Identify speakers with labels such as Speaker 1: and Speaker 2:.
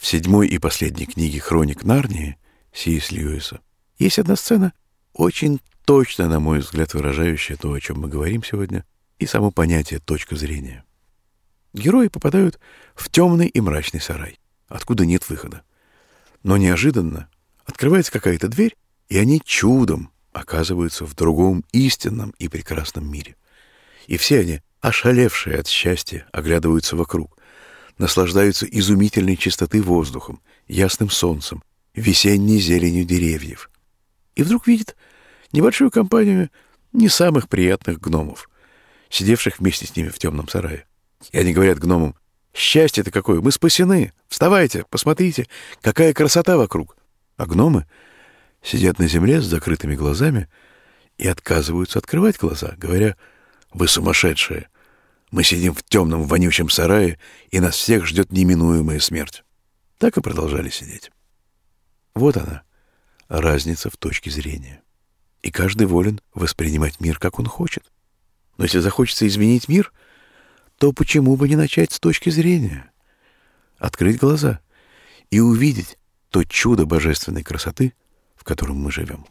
Speaker 1: В 7-й и последней книге «Хроник Нарнии» C.S. Льюиса есть одна сцена, очень точно, на мой взгляд, выражающая то, о чем мы говорим сегодня, и само понятие «точка зрения». Герои попадают в темный и мрачный сарай, откуда нет выхода. Но неожиданно открывается какая-то дверь, и они чудом оказываются в другом истинном и прекрасном мире. И все они, ошалевшие от счастья, оглядываются вокруг, наслаждаются изумительной чистотой воздухом, ясным солнцем, весенней зеленью деревьев. И вдруг видят небольшую компанию не самых приятных гномов, сидевших вместе с ними в темном сарае. И они говорят гномам: «Счастье-то какое! Мы спасены! Вставайте, посмотрите, какая красота вокруг!» А гномы сидят на земле с закрытыми глазами и отказываются открывать глаза, говоря: «Вы сумасшедшие! Мы сидим в темном вонючем сарае, и нас всех ждет неминуемая смерть». Так и продолжали сидеть. Вот она, разница в точке зрения. И каждый волен воспринимать мир, как он хочет. Но если захочется изменить мир, то почему бы не начать с точки зрения? Открыть глаза и увидеть то чудо божественной красоты, в котором мы живем.